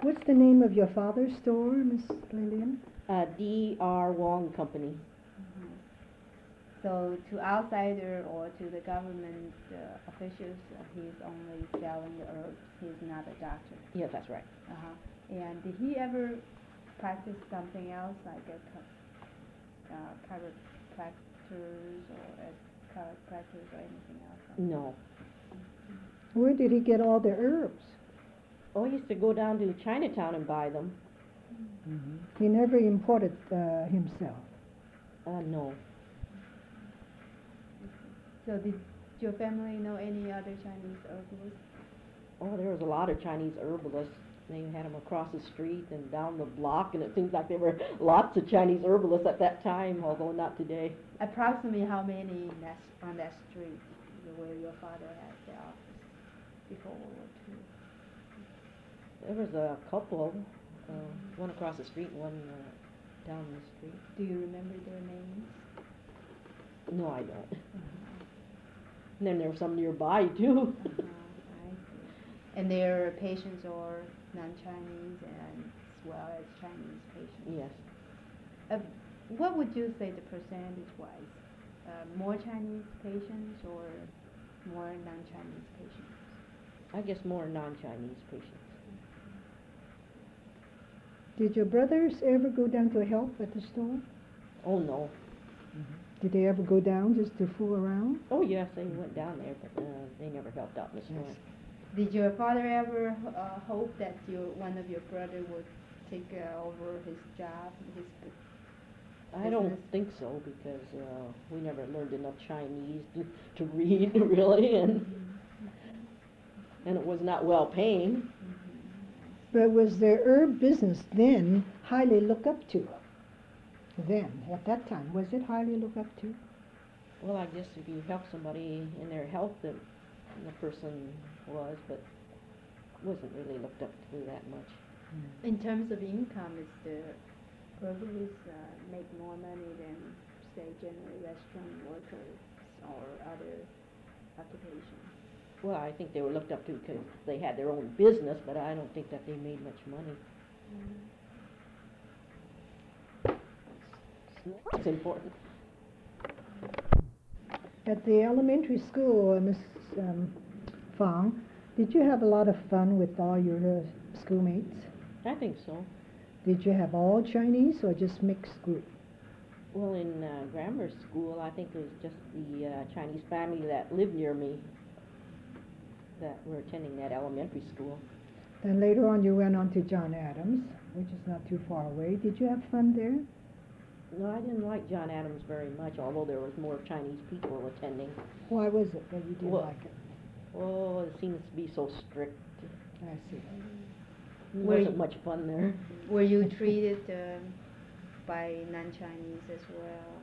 What's the name of your father's store, Miss Lillian? D.R. Wong Company. So to outsider or to the government officials, he's only selling the herbs. He's not a doctor. Yes, that's right. And did he ever practice something else, like chiropractors or anything else? No. Where did he get all the herbs? Oh, he used to go down to Chinatown and buy them. He never imported himself. No. So did your family know any other Chinese herbalists? Oh, there was a lot of Chinese herbalists. They had them across the street and down the block, and it seems like there were lots of Chinese herbalists at that time, although not today. Approximately how many on that street where your father had the office before World War II? There was a couple, one across the street and one down the street. Do you remember their names? No, I don't. And then there were some nearby, too. I see. And their patients are non-Chinese and as well as Chinese patients? Yes. What would you say the percentage-wise? More Chinese patients or more non-Chinese patients? I guess more non-Chinese patients. Did your brothers ever go down to help at the store? Oh, no. Did they ever go down just to fool around? Oh, yes, they went down there, but they never helped out in the store. Did your father ever hope that one of your brother would take over his job, his I don't think so, because we never learned enough Chinese to read, really, and it was not well paying. But was their herb business then highly looked up to? Then, at that time, was it highly looked up to? Well, I guess if you help somebody in their health, the person was, but wasn't really looked up to that much. In terms of income, is the herbalists make more money than, say, general restaurant workers or other occupations? Well, I think they were looked up to because they had their own business, but I don't think that they made much money. It's important. At the elementary school, Miss Fong, did you have a lot of fun with all your schoolmates? I think so. Did you have all Chinese or just mixed group? Well, in grammar school, I think it was just the Chinese family that lived near me that were attending that elementary school. Then later on you went on to John Adams, which is not too far away. Did you have fun there? No, I didn't like John Adams very much, although there was more Chinese people attending. Why was it that you didn't like it? Oh, it seems to be so strict. I see. It wasn't much fun there. Were you treated by non-Chinese as well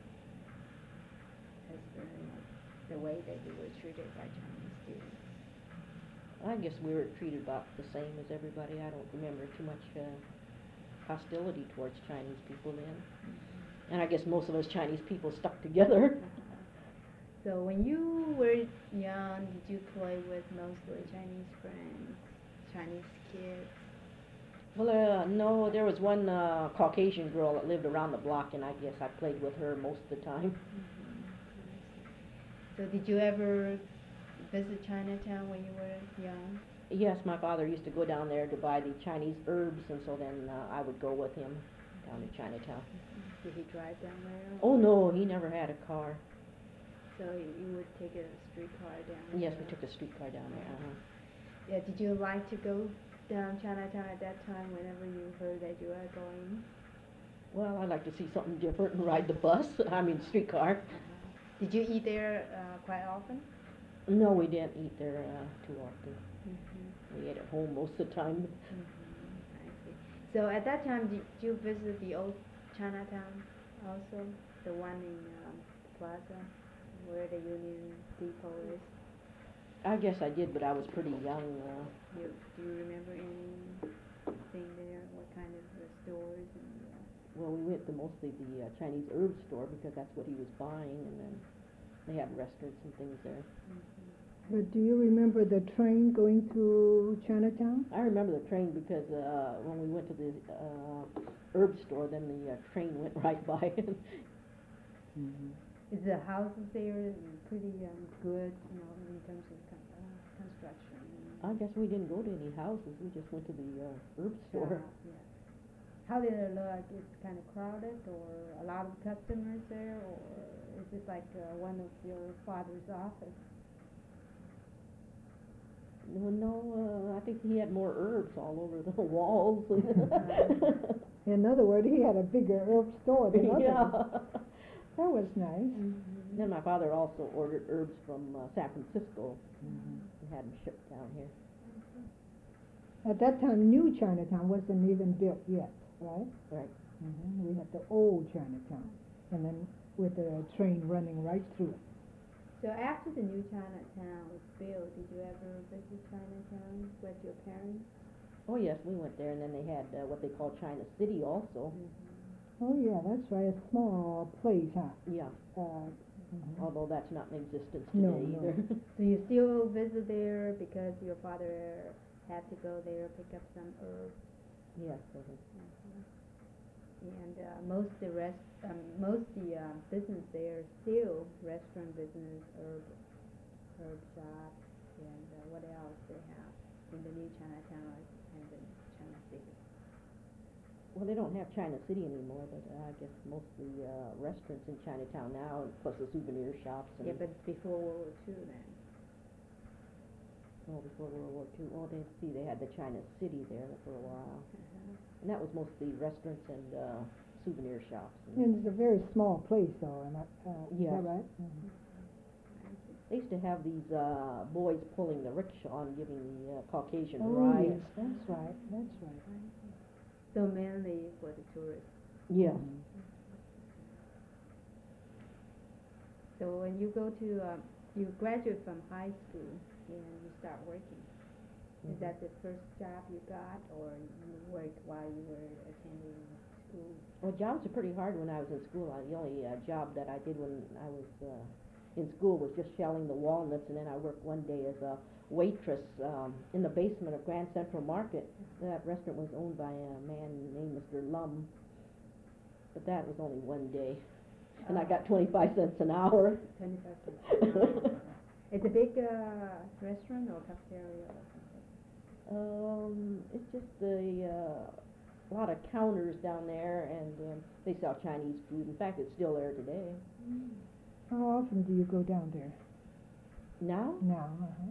as the way that you were treated by Chinese students? I guess we were treated about the same as everybody. I don't remember too much hostility towards Chinese people then. And I guess most of us Chinese people stuck together. So when you were young, did you play with mostly Chinese friends, Chinese kids? Well, no, there was one Caucasian girl that lived around the block, and I guess I played with her most of the time. So did you ever visit Chinatown when you were young? Yes, my father used to go down there to buy the Chinese herbs, and so then I would go with him down to Chinatown. Did he drive down there? Oh, no, he never had a car. So you would take a streetcar down? Yes, we took a streetcar down there. Yeah, did you like to go down Chinatown at that time whenever you heard that you were going? Well, I like to see something different and ride the bus, streetcar. Did you eat there quite often? No, we didn't eat there too often. We ate at home most of the time. I see. So at that time, did you visit the old Chinatown also? The one in Plaza, where the Union Depot is? I guess I did, but I was pretty young. Do you remember anything there? What kind of stores? Well, we went to mostly the Chinese herb store because that's what he was buying, and then they had restaurants and things there. But do you remember the train going through Chinatown? I remember the train because when we went to the herb store, then the train went right by. Is the houses there pretty good, in terms of construction? I guess we didn't go to any houses, we just went to the herb store. Yeah. How did it look? It's kind of crowded, or a lot of customers there, or is it like one of your father's office? No, I think he had more herbs all over the walls. In other words, he had a bigger herb store than others. Yeah. That was nice. Then my father also ordered herbs from San Francisco and had them shipped down here. At that time, new Chinatown wasn't even built yet, right? Right. We had the old Chinatown, and then with the train running right through it. So after the new Chinatown was built, did you ever visit Chinatown with your parents? Oh yes, we went there, and then they had what they call China City also. Oh yeah, that's right, a small place, huh? Yeah, although that's not in existence No, today no. either. Do you still visit there because your father had to go there pick up some herbs? Yes. And most the business there is still restaurant business, herb shop, and what else they have in the new Chinatown and the China City. Well, they don't have China City anymore, but I guess mostly restaurants in Chinatown now, and plus the souvenir shops. And Yeah, but before World War II then. Oh, before World War II. Oh, they had the China City there for a while. And that was mostly restaurants and souvenir shops. And it's a very small place, though, is Yes. that right? They used to have these boys pulling the rickshaw and giving the Caucasian Oh, rides. yes, that's right, that's right. So mainly for the tourists. Yes. So when you go to, you graduate from high school and you start working. Is that the first job you got, or you worked while you were attending school? Well, jobs are pretty hard when I was in school. The only job that I did when I was in school was just shelling the walnuts, and then I worked one day as a waitress in the basement of Grand Central Market. That restaurant was owned by a man named Mr. Lum, but that was only one day, and I got 25 cents an hour. 25 cents an hour. It's a big restaurant or cafeteria or something? It's just a lot of counters down there, and they sell Chinese food. In fact, it's still there today. How often do you go down there? Now? Now,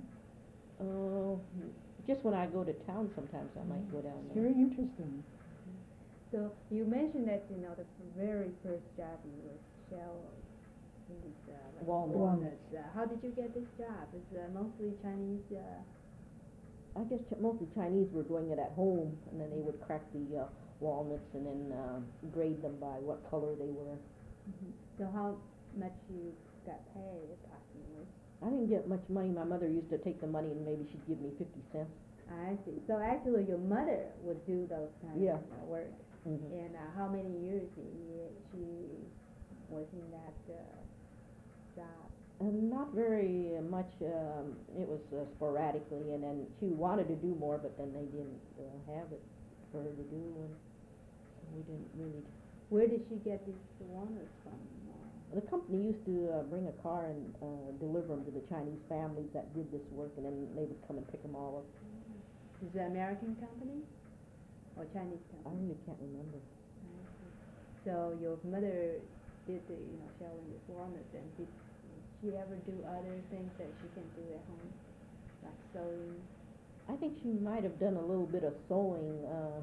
Just when I go to town, sometimes I might go down It's there. very interesting. So you mentioned that, the very first job you were shelling these like Walnuts. How did you get this job? Is mostly Chinese? I guess mostly Chinese were doing it at home, and then they would crack the walnuts and then grade them by what color they were. So how much you got paid approximately? I didn't get much money. My mother used to take the money and maybe she'd give me 50 cents. I see. So actually your mother would do those kinds Yeah. of work. Mm-hmm. And how many years she was in that job? Not very much. It was sporadically, and then she wanted to do more, but then they didn't have it for her to do, and we didn't really. Where did she get these walnuts from? The company used to bring a car and deliver them to the Chinese families that did this work, and then they would come and pick them all up. Is it an American company or Chinese I company? really can't remember. So your mother did the, shelling the walnuts, and did she ever do other things that she can do at home, like sewing? I think she might have done a little bit of sewing,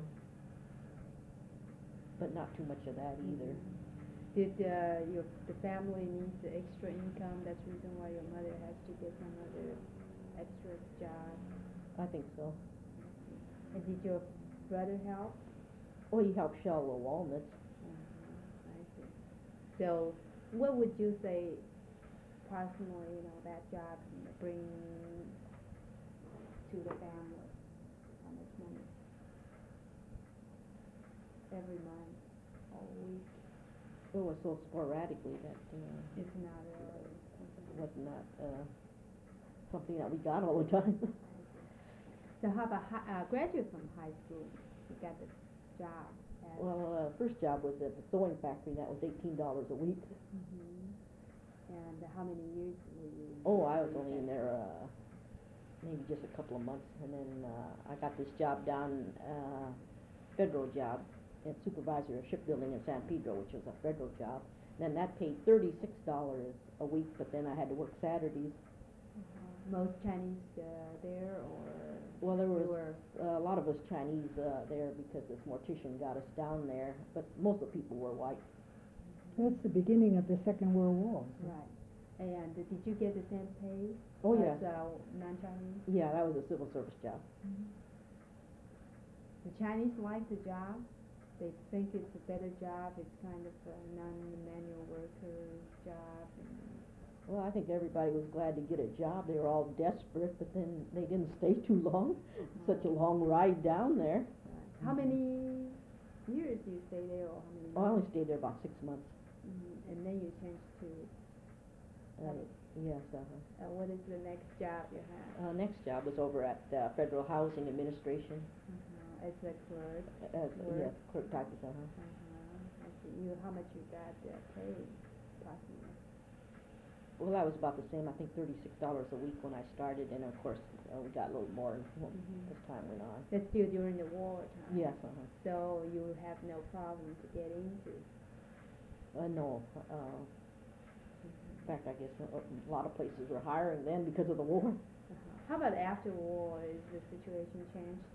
but not too much of that either. Did the family needs the extra income? That's the reason why your mother has to get some other extra job. I think so. And did your brother help? Well, he helped shell the walnuts. I see. So, what would you say, personally, that job bring to the family? How much money? Every month or week? It was so sporadically that It's not was not something that we got all the time. So how about graduate from high school? You got the job. Well, first job was at the sewing factory, that was $18 a week. And how many years were you in? Oh, I was only in there, maybe just a couple of months, and then, I got this job down, federal job, as supervisor of shipbuilding in San Pedro, which was a federal job. Then that paid $36 a week, but then I had to work Saturdays. Most Chinese there, or? Well, there you was a lot of us Chinese there because this mortician got us down there, but most of the people were white. That's the beginning of the Second World War. Right. And did you get the same pay Oh, yeah. as non-Chinese? Yeah, that was a civil service job. The Chinese like the job. They think it's a better job. It's kind of a non-manual worker job. Well, I think everybody was glad to get a job. They were all desperate, but then they didn't stay too long. Such a long ride down there. How many years do you stay there, or how many Oh, I only months? stayed there about 6 months. And then you changed to, Yes, what is the next job you have? next job was over at Federal Housing Administration. As a clerk? Yeah, Clerk. clerk typist, I see. How much you got paid, approximately? Well, that was about the same, I think $36 a week when I started, and of course, we got a little more as time went on. That's still during the war time? Yes, So you have no problem to get into? no, in fact, I guess a lot of places were hiring then because of the war. How about after war, is the situation changed?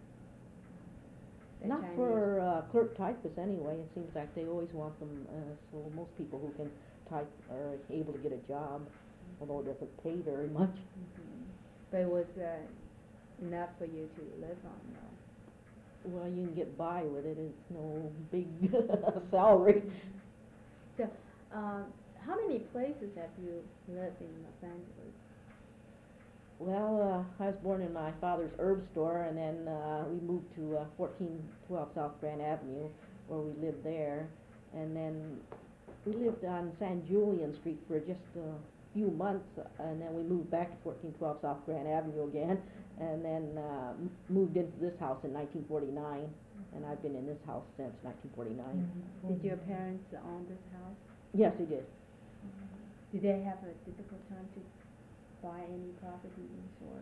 The Not Chinese- for clerk typists anyway, it seems like they always want them, so most people who can type are able to get a job, although it doesn't pay very much. But it was enough for you to live on, though? Well, you can get by with it, it's no big salary. So, how many places have you lived in Los Angeles? Well, I was born in my father's herb store, and then we moved to 1412 South Grand Avenue, where we lived there, and then we lived on San Julian Street for just a few months, and then we moved back to 1412 South Grand Avenue again, and then moved into this house in 1949, and I've been in this house since 1949. Did your parents own this house? Yes, they did. Did they have a difficult time to buy any properties, or?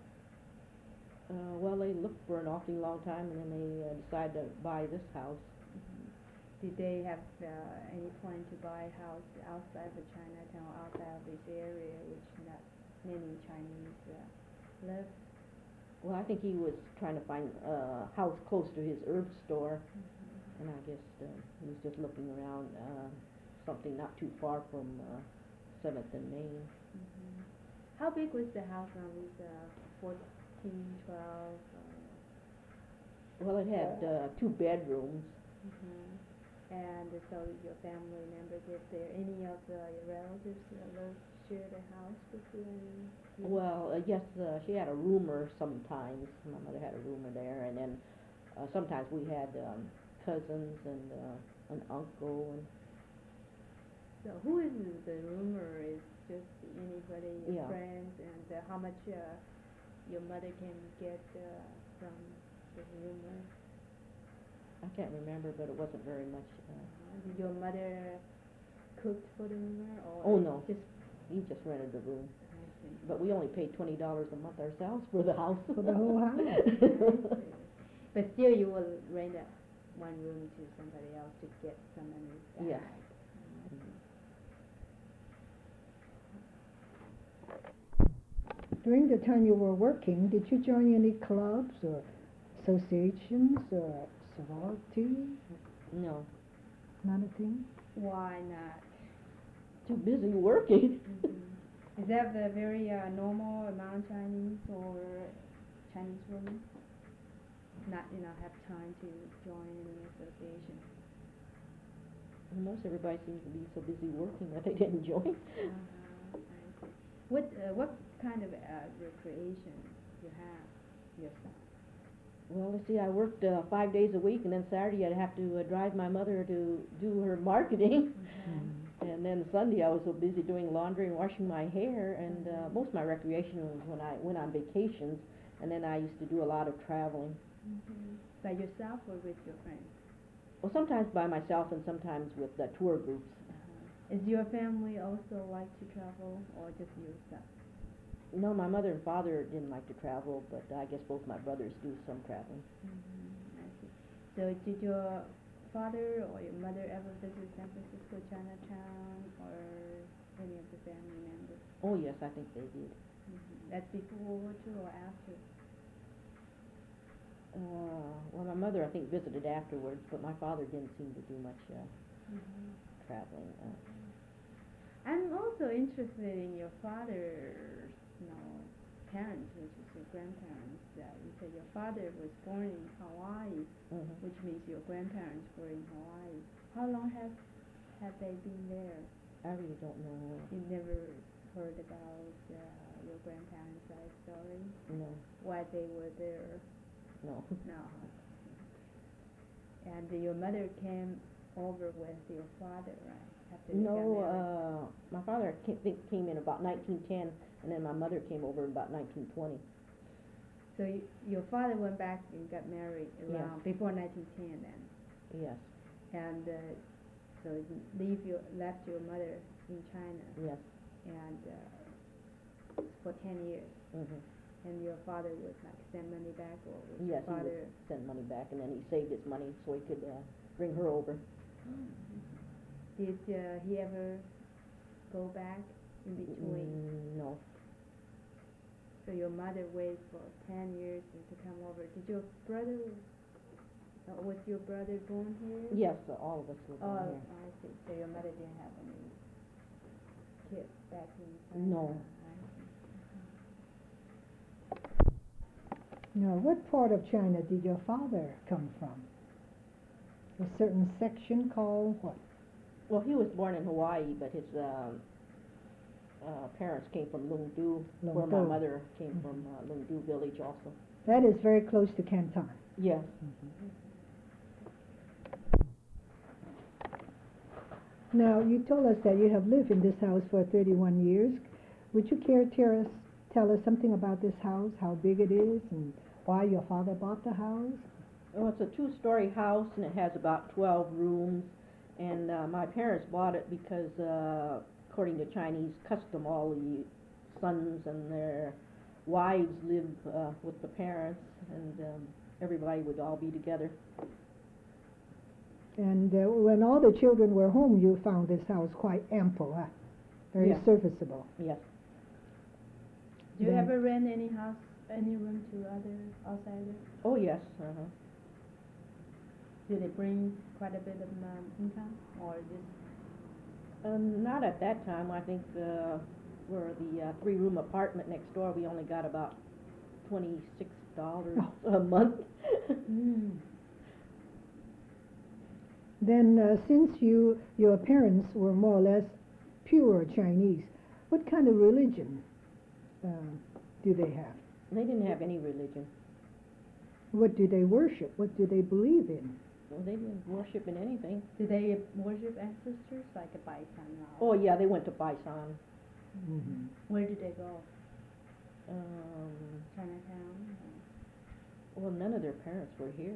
Well, they looked for an awfully long time, and then they decided to buy this house. Did they have any plan to buy a house outside of Chinatown, outside of this area, which not many Chinese live? Well, I think he was trying to find a house close to his herb store, and I guess he was just looking around, something not too far from 7th and Main. How big was the house on this 1412? Well, it had 2 bedrooms. And so your family members, if there any of your relatives share the house with you? Well, yes, she had a roomer sometimes. My mother had a roomer there, and then sometimes we had cousins and an uncle. And so who is the roomer? Is just anybody, your Yeah. friends, and how much your mother can get from the roomer? I can't remember, but it wasn't very much. Did your mother cook for the roomer, or? Oh, no. Just, He just rented the room. I see. But we only paid $20 a month ourselves for the house. For the whole house? But still, you will rent one room to somebody else to get some money back. Yes. During the time you were working, did you join any clubs or associations or sorority? No, Not a thing? Why not? too busy working. Is that the very normal amount Chinese or Chinese women? Not, have time to join any association. Most everybody seems to be so busy working that they didn't join. I see. What kind of recreation you have yourself? Well, let's see, I worked 5 days a week, and then Saturday I'd have to drive my mother to do her marketing. And then Sunday I was so busy doing laundry and washing my hair, and most of my recreation was when I went on vacations, and then I used to do a lot of traveling. By yourself or with your friends? Well, sometimes by myself and sometimes with tour groups. Is your family also like to travel or just yourself? No, my mother and father didn't like to travel, but I guess both my brothers do some traveling. I see. So did your father or your mother ever visit San Francisco, Chinatown, or any of the family members? Oh yes, I think they did. That's before World War II or after? Well, my mother I think visited afterwards, but my father didn't seem to do much traveling. I'm also interested in your father's, parents, which is your grandparents. You said your father was born in Hawaii, which means your grandparents were in Hawaii. How long have they been there? I really don't know. You never heard about your grandparents' life story? No. Why they were there? No. No. And your mother came over with your father, right? After they got married. My father came in about 1910, and then my mother came over in about 1920. So your father went back and got married around before 1910 then? Yes. And so left your mother in China? Yes. And for 10 years? And your father would send money back, or was yes, your father? He would send money back, and then he saved his money so he could bring her over. Did he ever go back in between? No. So your mother waited for 10 years to come over. Did your brother, was your brother born here? Yes, all of us were born here. I see. So your mother didn't have any kids back in China? No. Now, what part of China did your father come from? A certain section called what? Well, he was born in Hawaii, but his parents came from Lungdu, where my mother came from, Lungdu village also. That is very close to Canton. Yes. Now, you told us that you have lived in this house for 31 years. Would you care to tell us something about this house, how big it is, and why your father bought the house? Well, it's a two-story house, and it has about 12 rooms. And my parents bought it because, according to Chinese custom, all the sons and their wives live with the parents, and everybody would all be together. And when all the children were home, you found this house quite ample, very serviceable. Yes. Do you ever rent any house, any room to other outsiders? Oh, yes. Do they bring quite a bit of income, or just? Not at that time. I think for the three-room apartment next door, we only got about $26 a month. Then, since your parents were more or less pure Chinese, what kind of religion do they have? They didn't have any religion. What do they worship? What do they believe in? Well, they didn't worship in anything. Do they worship ancestors like a Baisan? Oh, yeah, they went to Baisan. Where did they go? Um, Chinatown? well, none of their parents were here.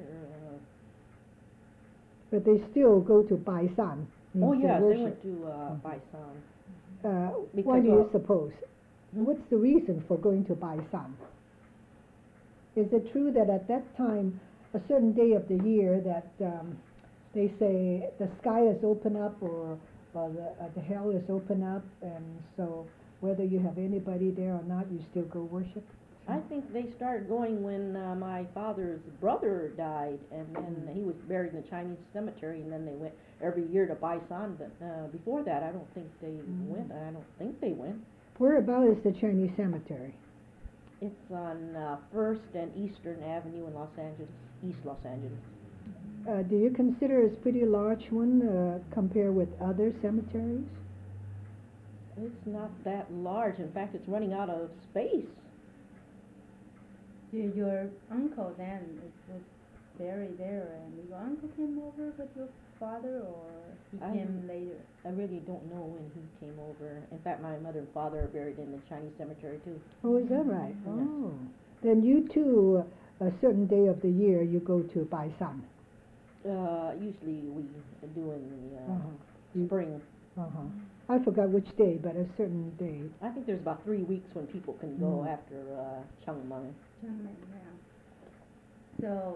But they still go to Baisan. Oh, means yes, they worship. went to Baisan. Why Because, do you suppose? What's the reason for going to Baisan? Is it true that at that time, a certain day of the year, that they say the sky is open up or the hell is open up, and so whether you have anybody there or not, you still go worship? I think they started going when my father's brother died, and then he was buried in the Chinese cemetery, and then they went every year to Baisan, but before that, I don't think they went. I don't think they went. Whereabout is the Chinese cemetery? It's on First and Eastern Avenue in Los Angeles, East Los Angeles. Do you consider it's a pretty large one compared with other cemeteries? It's not that large. In fact, it's running out of space. Your uncle then was buried there, and your uncle came over with your father, or he I- came later? I really don't know when he came over. In fact, my mother and father are buried in the Chinese cemetery too. Oh, is that right? Yes. Oh. Then you too, a certain day of the year, you go to Baisan. Usually we do in the You- spring. Uh-huh. I forgot which day, but a certain day. I think there's about 3 weeks when people can go Mm. after Changmeng. Changmeng, yeah. So,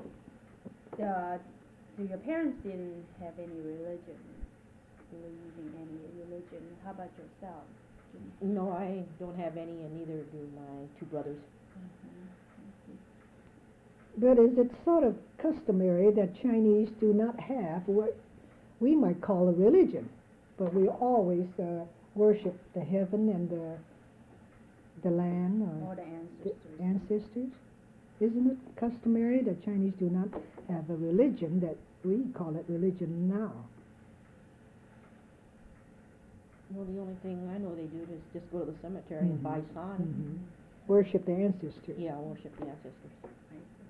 so your parents didn't have any religion, believe in any religion. How about yourself? No, I don't have any, and neither do my 2 brothers. But is it sort of customary that Chinese do not have what we might call a religion, but we always worship the heaven and the land All or the the ancestors. ancestors? Isn't it customary that Chinese do not have a religion that we call it religion now? Well, the only thing I know they do is just go to the cemetery and buy Mhm. san. Mhm. Worship the ancestors. Yeah, worship the ancestors. I see.